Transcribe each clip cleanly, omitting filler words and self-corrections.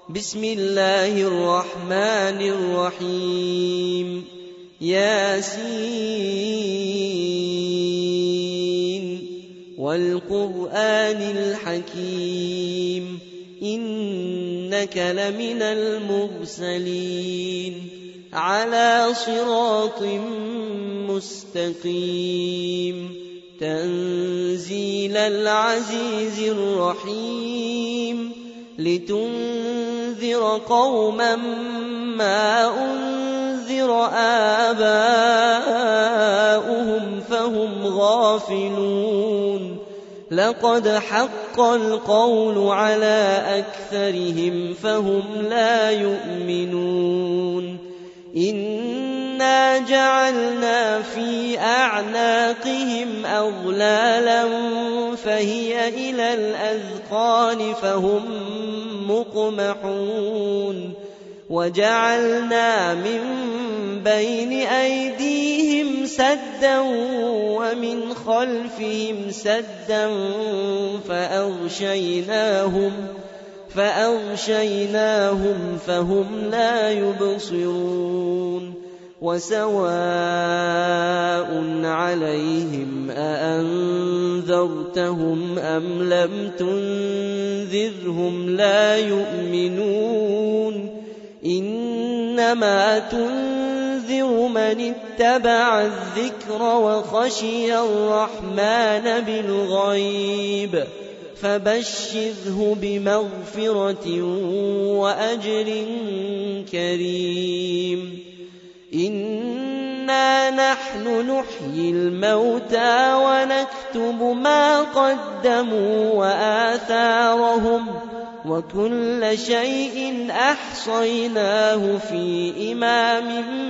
بسم الله الرحمن الرحيم ياسين والقرآن الحكيم إنك لمن المرسلين على صراط مستقيم تنزيل العزيز الرحيم لتنذر قوما ما أنذر آباؤهم فهم غافلون لقد حق القول على أكثرهم فهم لا يؤمنون إنا جعلنا في أعناقهم أغلالا فهي إلى الأذقان فهم مقمحون وجعلنا من بين أيديهم سدا ومن خلفهم سدا فأغشيناهم فهم لا يبصرون وسواء عليهم أأنذرتهم أم لم تنذرهم لا يؤمنون إنما تنذر من اتبع الذكر وخشي الرحمن بالغيب فبشره بمغفرة وأجر كريم إنا نحن نحيي الموتى ونكتب ما قدموا وآثارهم وكل شيء أحصيناه في إمام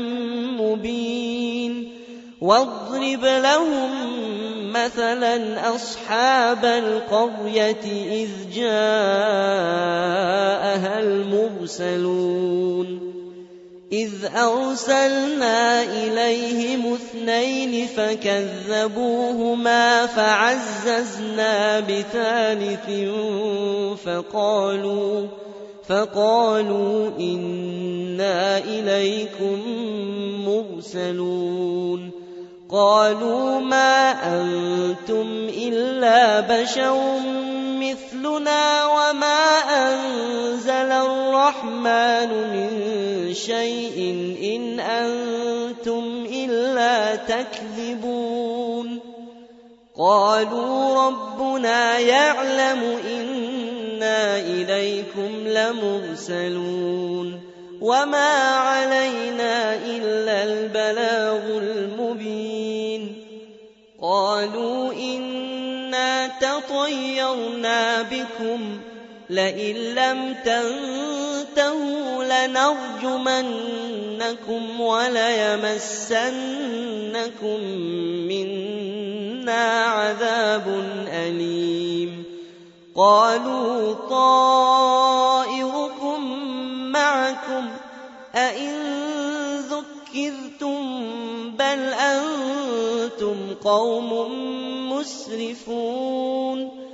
مبين واضرب لهم مثلا أصحاب القرية إذ جاءها المرسلون إذ أرسلنا إليهم 2 فكذبوهما فعززنا بثالث فقالوا إنا إليكم مرسلون قالوا ما أنتم إلا بشر مثلنا وما أنزل الرحمن من شيء إن أنتم إلا تكذبون قالوا ربنا يعلم إنا إليكم لمرسلون وما علينا إلا البلاغ المبين قالوا إنا تطيرنا بكم لئن لم تنتهوا لنرجمنكم وليمسنكم منا عذاب أليم قالوا طائركم معكم أئن ذكرتم بل أنتم قوم مسرفون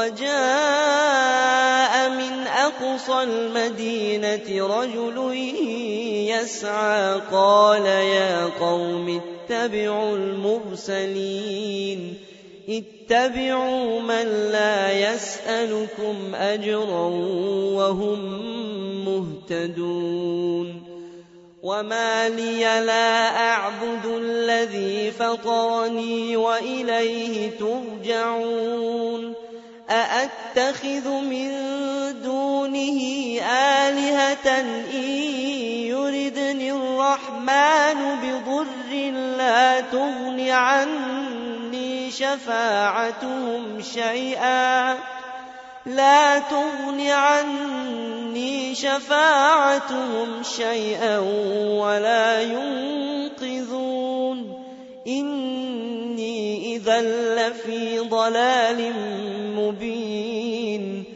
وجاء من أقصى المدينة رجل يسعى قال يا قوم اتبعوا المرسلين اتبعوا من لا يسألكم أجرا وهم مهتدون وما لي لا أعبد الذي فطرني وإليه ترجعون أأتخذ من دونه آلهة إن يردني الرحمن بضر لا تغن عني شفاعتهم شيئا ولا ينقذون إني إذا لفي ضلال مبين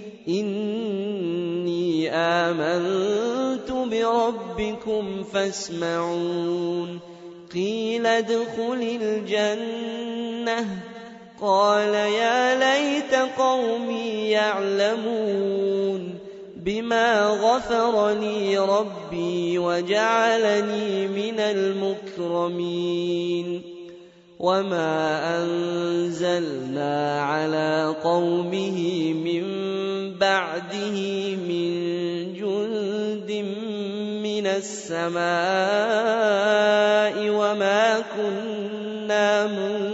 إني آمنت بربكم فاسمعون قيل ادخل الجنة قال يا ليت قومي يعلمون بما غفر لي ربي وجعلني من المكرمين وما أنزلنا على قومه من بعده من جند من السماء وما كنا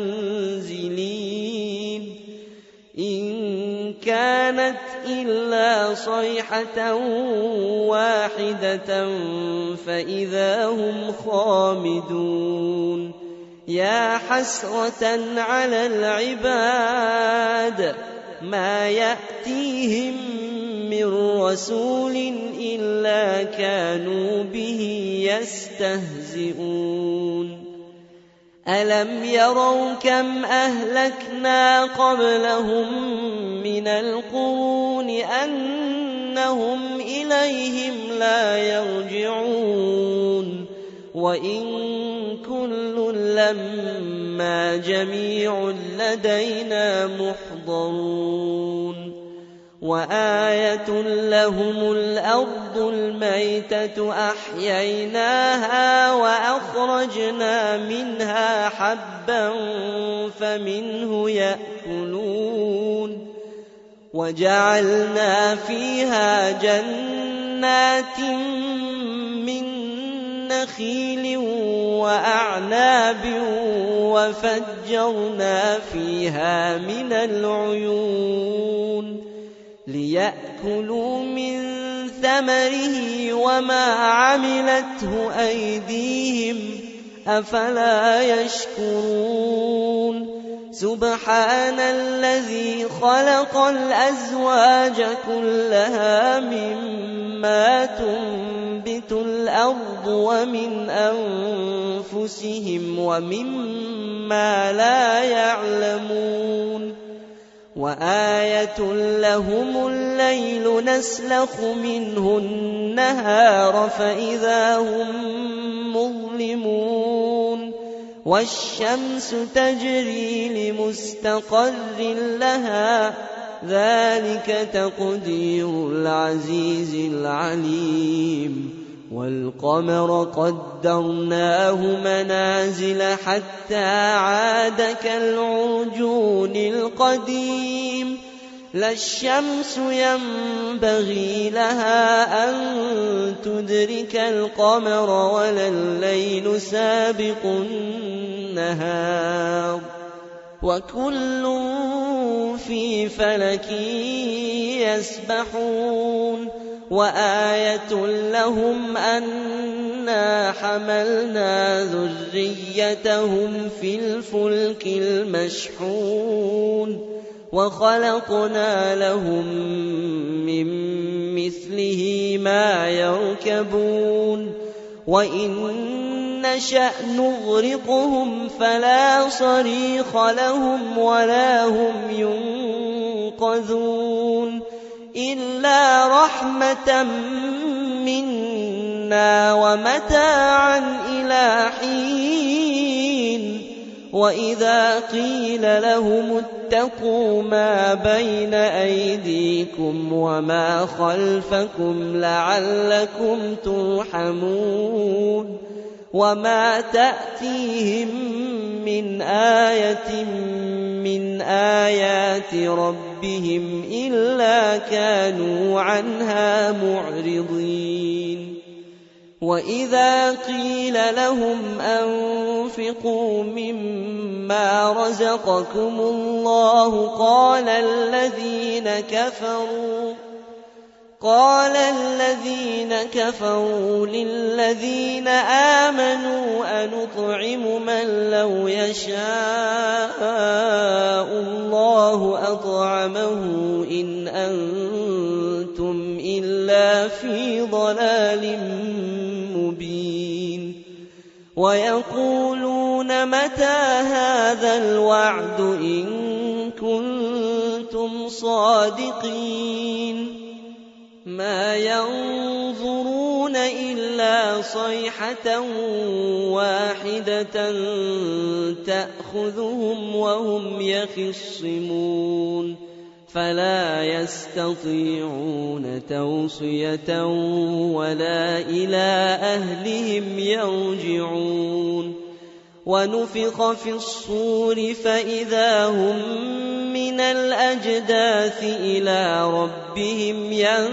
منزلين إن كانت إلا صيحة واحدة فإذا هم خامدون يا حسرة على العباد ما يأتيهم من رسول إلا كانوا به يستهزئون ألم يروا كم أهلكنا قبلهم من القرون أنهم إليهم لا يرجعون وإن كل لما جميع لدينا محضرون وآية لهم الأرض الميتة أحييناها وأخرجنا منها حبا فمنه يأكلون وجعلنا فيها جنات من نخيل وأعناب وفجرنا فيها من العيون ليأكلوا من ثمره وما عملته أيديهم أفلا يشكرون سبحان الذي خلق الأزواج كلها مما تنبت الأرض ومن أنفسهم ومما لا يعلمون وآية لهم الليل نسلخ منه النهار فإذا هم مظلمون والشمس تجري لمستقر لها ذلك تقدير العزيز العليم والقمر قدرناه منازل حتى عاد كالعرجون القديم لا الشمس ينبغي لها أن تدرك القمر ولا الليل سابق النهار وكل في فلك يسبحون وآية لهم أنا حملنا ذريتهم في الفلك المشحون وخلقنا لهم من مثله ما يركبون وإن نشأ نغرقهم فلا صريخ لهم ولا هم ينقذون إلا رحمة منا ومتاعا إلى حين وإذا قيل لهم اتقوا ما بين أيديكم وما خلفكم لعلكم ترحمون وما تأتيهم من آية من آيات ربهم إلا كانوا عنها معرضين وإذا قيل لهم أنفقوا مما رزقكم الله قال الذين كفروا للذين آمنوا أنطعم من لو يشاء الله أطعمه إن أنتم إلا في ضلال مبين ويقولون متى هذا الوعد إن كنتم صادقين ما ينظرون إلا صيحة واحدة تأخذهم وهم يخصمون فلا يستطيعون توصية ولا إلى أهلهم يرجعون ونفخ في الصور فإذا هم من الأجداث إلى ربهم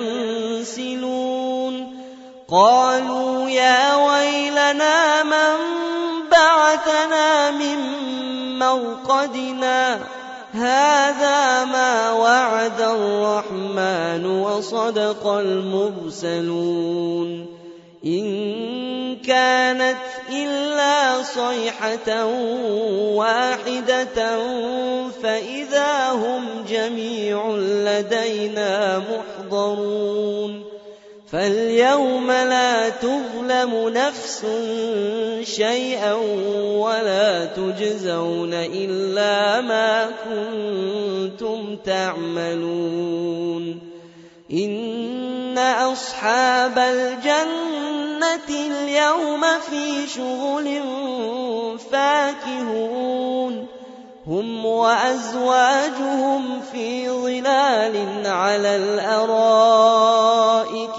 ينسلون قالوا يا ويلنا من بعثنا من مرقدنا هذا ما وعد الرحمن وصدق المرسلون إن كانت إلا صيحة واحدة فإذا هم جميع لدينا محضرون فاليوم لا تظلم نفس شيئا ولا تجزون إلا ما كنتم تعملون إن أصحاب الجنة اليوم في شغل فاكهون هم وأزواجهم في ظلال على الأرائك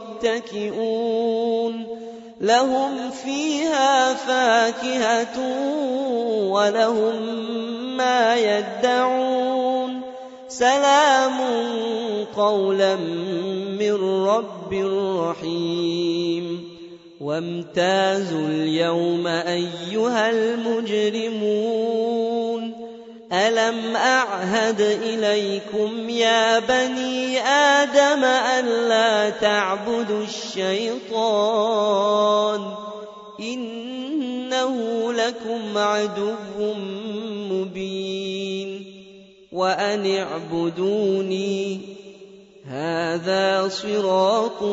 متكئون لهم فيها فاكهة ولهم ما يدعون سلام قولا من رب رحيم وامتازوا اليوم أيها المجرمون ألم أعهد إليكم يا بني آدم ألا تعبدوا الشيطان إنه لكم عدو مبين وأن اعبدوني هذا صراط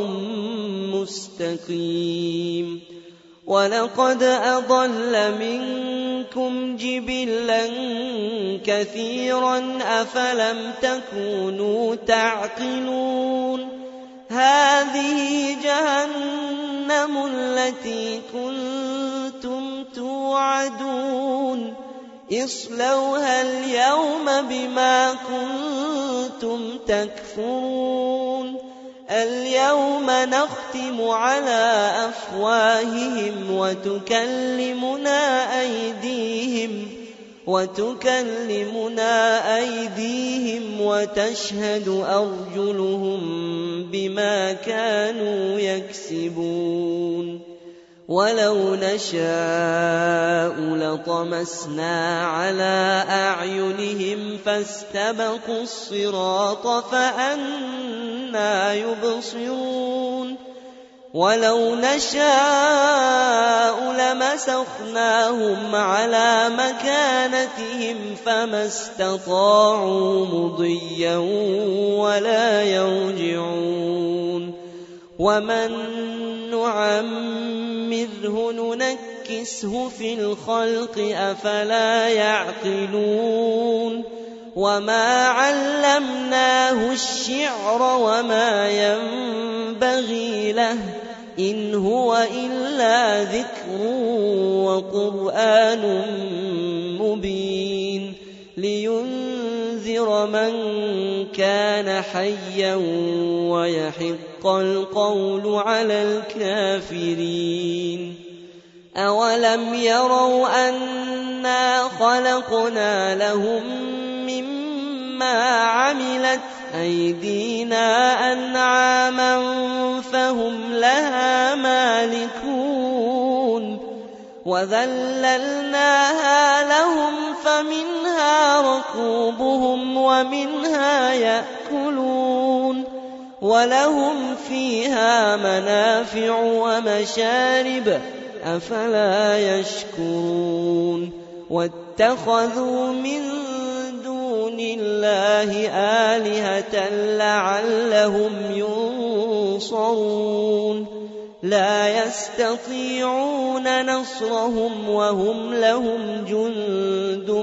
مستقيم ولقد أضل منكم جبلا كثيرا أفلم تكونوا تعقلون هذه جهنم التي كنتم توعدون اصلوها اليوم بما كنتم تكفرون اليوم نختم على أفواههم وتكلمنا أيديهم وتشهد أرجلهم بما كانوا يكسبون ولو نشاء لطمسنا على أعينهم فاستبقوا الصراط فأنى يبصرون ولو نشاء لمسخناهم على مكانتهم فما استطاعوا مضيا ولا يرجعون ومن نعمره ننكسه في الخلق أفلا يعقلون وما علمناه الشعر وما ينبغي له إن هو إلا ذكر وقرآن مبين لينذر من كان حيا ويحق القول على الكافرين أولم يروا أنا خلقنا لهم مما عملت أيدينا أنعاما فهم لها مالكون وذللناها لهم فمنها ركوبهم ومنها يأكلون ولهم فيها منافع ومشارب أفلا يشكرون واتخذوا من دون الله آلهة لعلهم ينصرون لا يستطيعون نصرهم وهم لهم جند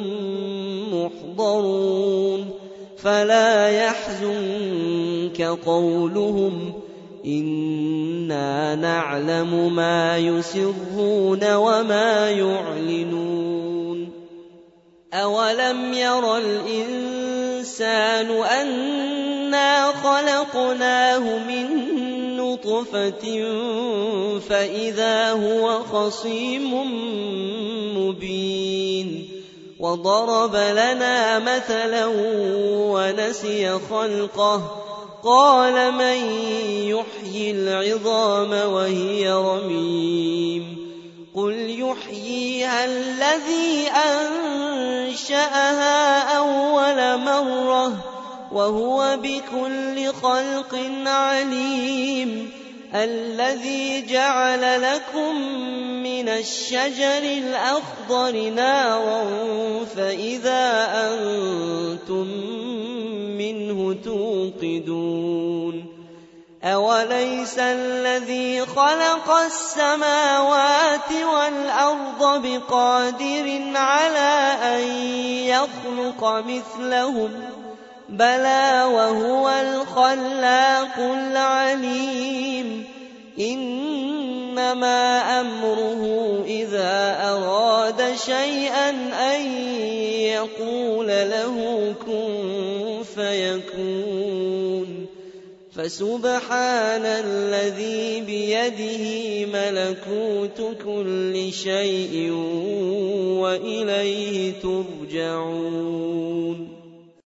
محضرون فلا يحزنك قولهم إنا نعلم ما يسرون وما يعلنون أولم ير الإنسان الْإِنسَانُ أَنَّا خَلَقْنَاهُ مِن نُّطْفَةٍ فَإِذَا هُوَ خَصِيمٌ مُّبِينٌ وَضَرَبَ لَنَا مَثَلًا وَنَسِيَ خَلْقَهُ قَالَ مَن يُحْيِي الْعِظَامَ وَهِيَ رَمِيمٌ قُلْ يُحْيِيهَا الَّذِي أَنشَأَهَا أَوَّلَ مَرَّةٍ وَهُوَ بِكُلِّ خَلْقٍ عَلِيمٌ الَّذِي جَعَلَ لَكُم مِّنَ الشَّجَرِ الْأَخْضَرِ نَارًا فَإِذَا أَنتُم مِّنْهُ تُوقِدُونَ أَوَلَيْسَ الَّذِي خَلَقَ السَّمَاوَاتِ وَالْأَرْضَ بِقَادِرٍ عَلَىٰ أَن يَخْلُقَ مِثْلَهُم بَلَىٰ وَهُوَ الْخَلَّاقُ الْعَلِيمُ إِنَّمَا أَمْرُهُ إِذَا أَرَادَ شَيْئًا أَن يَقُولَ لَهُ كُن فَيَكُونُ فَسُبْحَانَ الَّذِي بِيَدِهِ مَلَكُوتُ كُلِّ شَيْءٍ وَإِلَيْهِ تُرْجَعُونَ